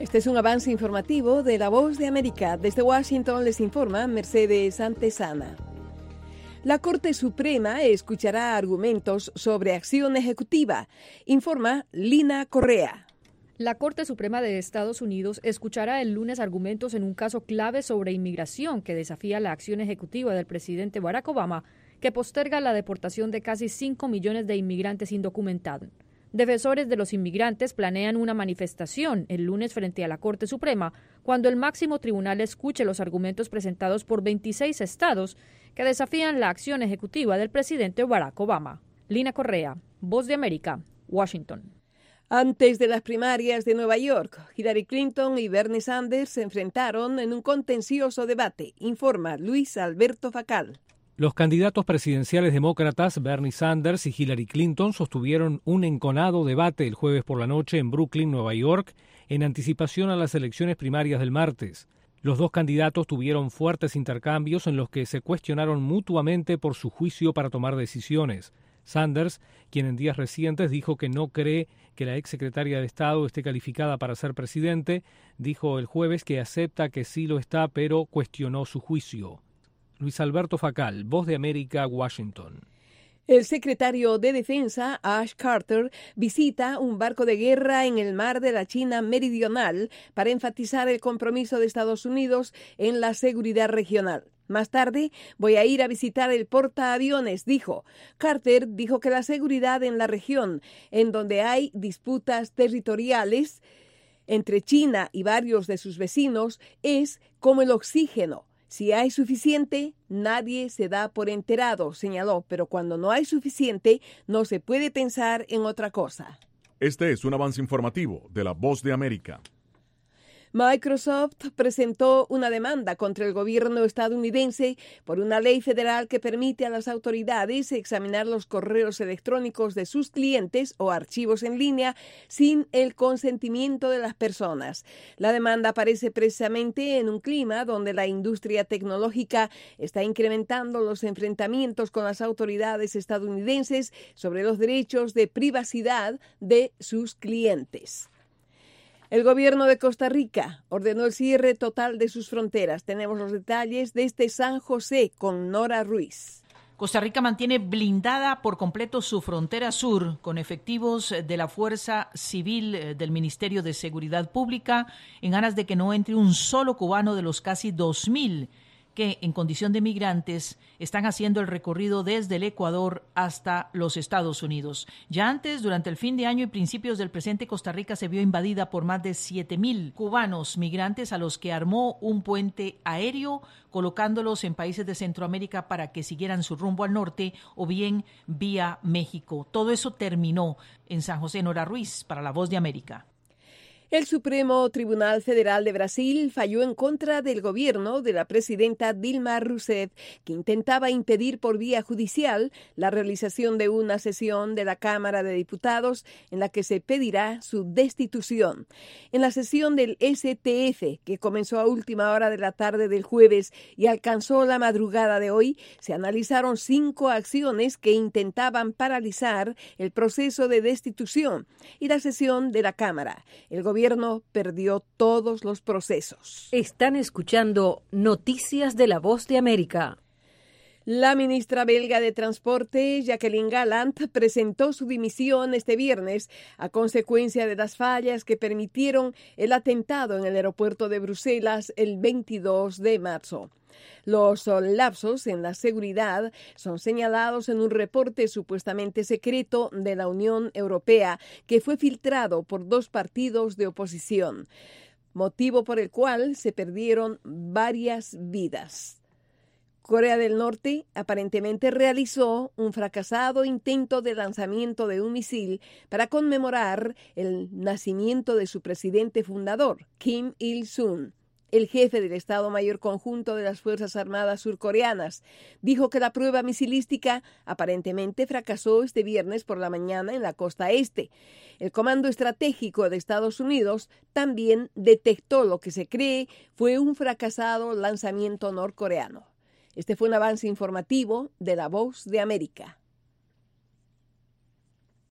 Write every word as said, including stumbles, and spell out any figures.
Este es un avance informativo de La Voz de América. Desde Washington les informa Mercedes Antesana. La Corte Suprema escuchará argumentos sobre acción ejecutiva, informa Lina Correa. La Corte Suprema de Estados Unidos escuchará el lunes argumentos en un caso clave sobre inmigración que desafía la acción ejecutiva del presidente Barack Obama, que posterga la deportación de casi cinco millones de inmigrantes indocumentados. Defensores de los inmigrantes planean una manifestación el lunes frente a la Corte Suprema cuando el máximo tribunal escuche los argumentos presentados por veintiséis estados que desafían la acción ejecutiva del presidente Barack Obama. Lina Correa, Voz de América, Washington. Antes de las primarias de Nueva York, Hillary Clinton y Bernie Sanders se enfrentaron en un contencioso debate, informa Luis Alberto Facal. Los candidatos presidenciales demócratas Bernie Sanders y Hillary Clinton sostuvieron un enconado debate el jueves por la noche en Brooklyn, Nueva York, en anticipación a las elecciones primarias del martes. Los dos candidatos tuvieron fuertes intercambios en los que se cuestionaron mutuamente por su juicio para tomar decisiones. Sanders, quien en días recientes dijo que no cree que la exsecretaria de Estado esté calificada para ser presidente, dijo el jueves que acepta que sí lo está, pero cuestionó su juicio. Luis Alberto Facal, Voz de América, Washington. El secretario de Defensa, Ash Carter, visita un barco de guerra en el mar de la China Meridional para enfatizar el compromiso de Estados Unidos en la seguridad regional. Más tarde, voy a ir a visitar el portaaviones, dijo. Carter dijo que la seguridad en la región, en donde hay disputas territoriales entre China y varios de sus vecinos, es como el oxígeno. Si hay suficiente, nadie se da por enterado, señaló, pero cuando no hay suficiente, no se puede pensar en otra cosa. Este es un avance informativo de La Voz de América. Microsoft presentó una demanda contra el gobierno estadounidense por una ley federal que permite a las autoridades examinar los correos electrónicos de sus clientes o archivos en línea sin el consentimiento de las personas. La demanda aparece precisamente en un clima donde la industria tecnológica está incrementando los enfrentamientos con las autoridades estadounidenses sobre los derechos de privacidad de sus clientes. El gobierno de Costa Rica ordenó el cierre total de sus fronteras. Tenemos los detalles desde San José con Nora Ruiz. Costa Rica mantiene blindada por completo su frontera sur con efectivos de la Fuerza Civil del Ministerio de Seguridad Pública en aras de que no entre un solo cubano de los casi dos mil que en condición de migrantes están haciendo el recorrido desde el Ecuador hasta los Estados Unidos. Ya antes, durante el fin de año y principios del presente, Costa Rica se vio invadida por más de siete mil cubanos migrantes a los que armó un puente aéreo, colocándolos en países de Centroamérica para que siguieran su rumbo al norte o bien vía México. Todo eso terminó en San José. Nora Ruiz, para La Voz de América. El Supremo Tribunal Federal de Brasil falló en contra del gobierno de la presidenta Dilma Rousseff, que intentaba impedir por vía judicial la realización de una sesión de la Cámara de Diputados en la que se pedirá su destitución. En la sesión del S T F, que comenzó a última hora de la tarde del jueves y alcanzó la madrugada de hoy, se analizaron cinco acciones que intentaban paralizar el proceso de destitución y la sesión de la Cámara. El gobierno El gobierno perdió todos los procesos. Están escuchando Noticias de La Voz de América. La ministra belga de Transporte, Jacqueline Galland, presentó su dimisión este viernes a consecuencia de las fallas que permitieron el atentado en el aeropuerto de Bruselas el veintidós de marzo. Los lapsos en la seguridad son señalados en un reporte supuestamente secreto de la Unión Europea que fue filtrado por dos partidos de oposición, motivo por el cual se perdieron varias vidas. Corea del Norte aparentemente realizó un fracasado intento de lanzamiento de un misil para conmemorar el nacimiento de su presidente fundador, Kim Il-sung. El jefe del Estado Mayor Conjunto de las Fuerzas Armadas surcoreanas dijo que la prueba misilística aparentemente fracasó este viernes por la mañana en la costa este. El Comando Estratégico de Estados Unidos también detectó lo que se cree fue un fracasado lanzamiento norcoreano. Este fue un avance informativo de La Voz de América.